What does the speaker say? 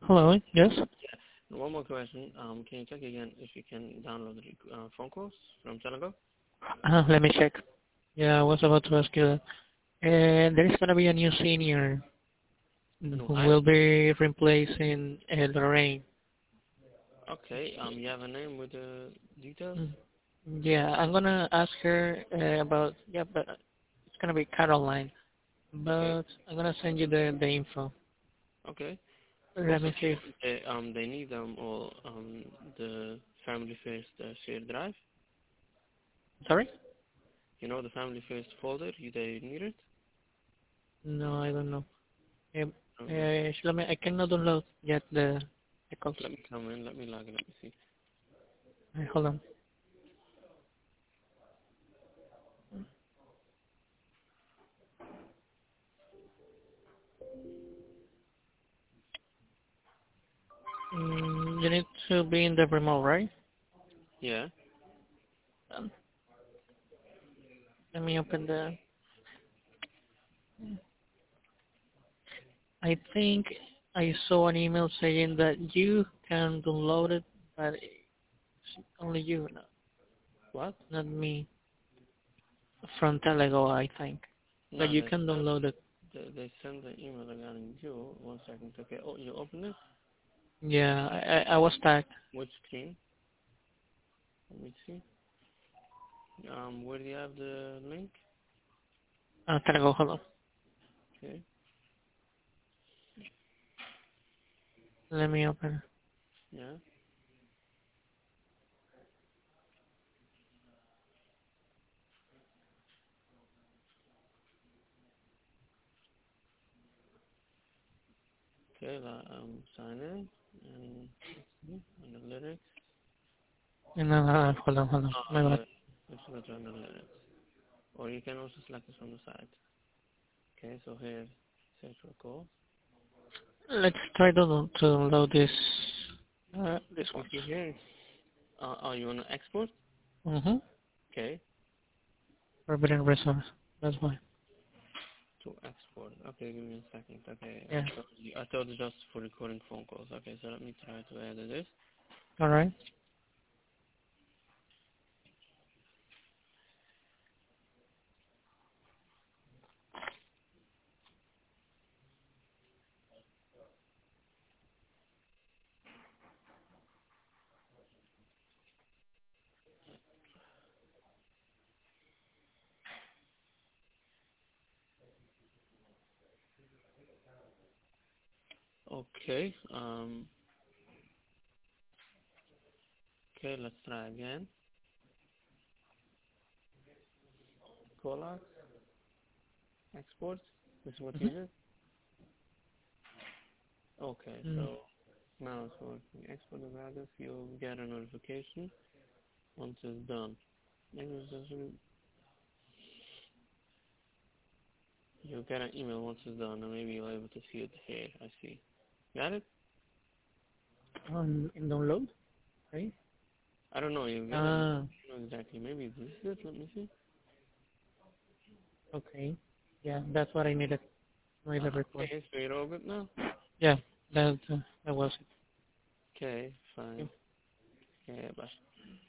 Hello. Yes. And one more question. Can you check again if you can download the phone calls from Telegram? Let me check. Yeah, I was about to ask you that. There is gonna be a new senior No, who I. will be replacing Lorraine. Okay. You have a name with the details? Mm. Yeah, I'm gonna ask her about. Yeah, but it's gonna be Caroline. Okay. But I'm gonna send you the info. Okay. Let Also, me see. they need all the Family First shared drive. Sorry? You know the Family First folder. They need it. No, I don't know. Um, I cannot download yet the calls. Let me come in. Let me log in. Let me see. Hold on. You need to be in the remote, right? Yeah. Um, Let me open the. I think I saw an email saying that you can download it, but it's only you, What? not me. From Telego, I think. But No, you can download it. they sent the email regarding you. 1 second. Okay. Oh, you open it? Yeah, I was tagged. Which screen? Let me see. Where do you have the link? Telego, hold on. Okay. Let me open it. Yeah. Okay. Sign in and let's see analytics. And hold on. My bad. Yeah. Let's go to analytics. Or you can also select this from the side. Okay. So here, search for call. Let's try to download this one. Okay. Here. You want to export? Mm-hmm. Okay. Forbidden resource. That's why. To export. Okay. Give me a second. Okay. Yeah. I thought it just for recording phone calls. Okay. So let me try to edit this. All right. Okay. Okay. Let's try again. Colax. Export. This is what you did. Okay. Mm-hmm. So now it's working. Export the values. You'll get a notification once it's done. Maybe it doesn't. You'll get an email once it's done, and maybe you'll be able to see it here. I see. Got it? In download. Right. I don't know. You got it. Ah. I don't know exactly. Maybe this is it. Let me see. Okay. Yeah, that's what I needed. Made a report. Okay, so you're all good now? Yeah, that was it. Okay, Yeah. fine. Okay, bye.